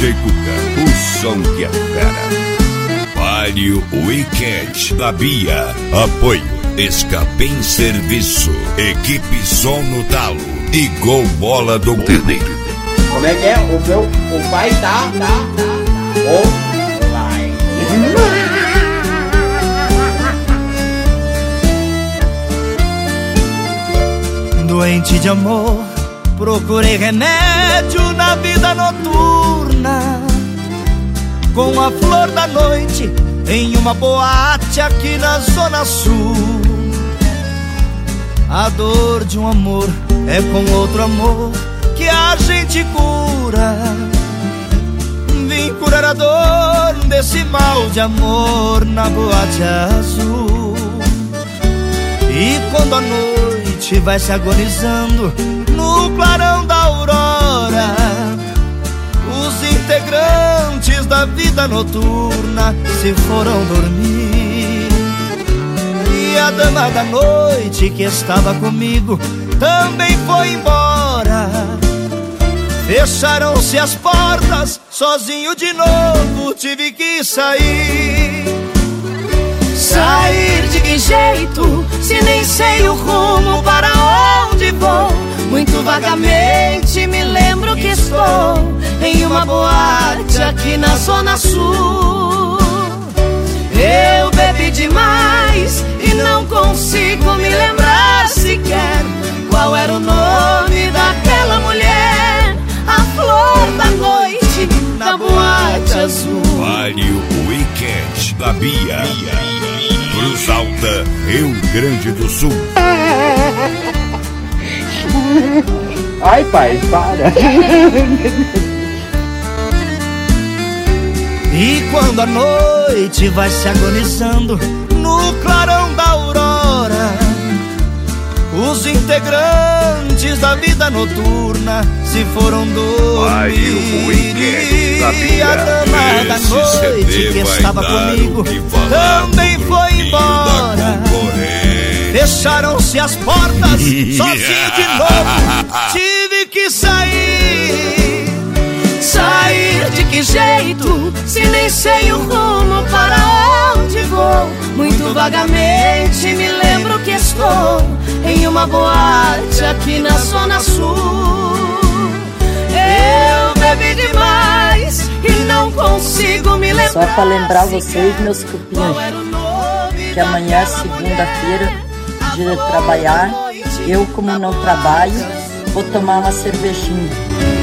DJ Cuca, o som que é fera. Palio Weekend da Bia. Apoio Escapem Serviço, Equipe Som no Talo e Gol Bola do Terneiro. Como é que é? O pai tá online. Doente de amor, procurei remédio na vida noturna, com a flor da noite em uma boate aqui na Zona Sul. A dor de um amor é com outro amor que a gente cura. Vim curar a dor desse mal de amor na boate azul. E quando a noite vai se agonizando no clarão da aurora, os integrantes da vida noturna se foram dormir. E a dama da noite que estava comigo também foi embora. Fecharam-se as portas, sozinho de novo tive que sair. Sair de que jeito, se nem sei o rumo para onde vou? Muito vagamente me lembro que estou em uma boate aqui na Zona Sul. Eu bebi demais e não consigo me lembrar sequer qual era o nome daquela mulher, a flor da noite da boate azul. Palio Weekend da Bia. Cruz Alta, Rio Grande do Sul. Ai, pai, para. E quando a noite vai se agonizando no clarão da aurora, os integrantes da vida noturna se foram dormir. E a dama da noite que estava comigo também foi embora. Fecharam-se as portas, sozinho de novo tive que sair. Sair de que jeito, se nem sei o rumo para onde vou? Muito vagamente me lembro que estou em uma boate aqui na Zona Sul. Eu bebi demais e não consigo me lembrar. Só pra lembrar vocês, meus cupinhos, que amanhã é segunda-feira, dia de trabalhar. Eu, como não trabalho, vou tomar uma cervejinha.